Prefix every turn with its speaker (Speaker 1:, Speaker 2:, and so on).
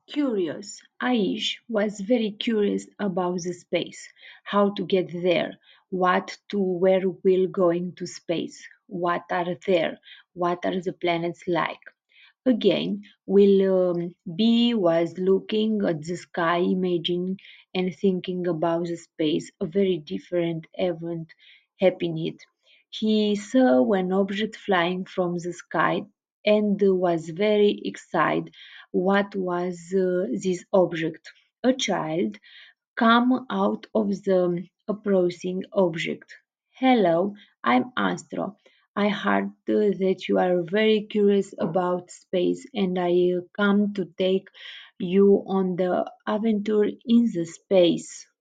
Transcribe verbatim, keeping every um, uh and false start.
Speaker 1: Curious. Aish was very curious about the space, how to get there, what to where we'll going to space, what are there, what are the planets like. Again, Will um, B was looking at the sky, imagining and thinking about the space. A very different event happened. He saw an object flying from the sky and was very excited. What was uh, this object? A child come out of the approaching object. Hello, I'm Astro. I heard uh, that you are very curious about space and I uh, come to take you on the adventure in the space.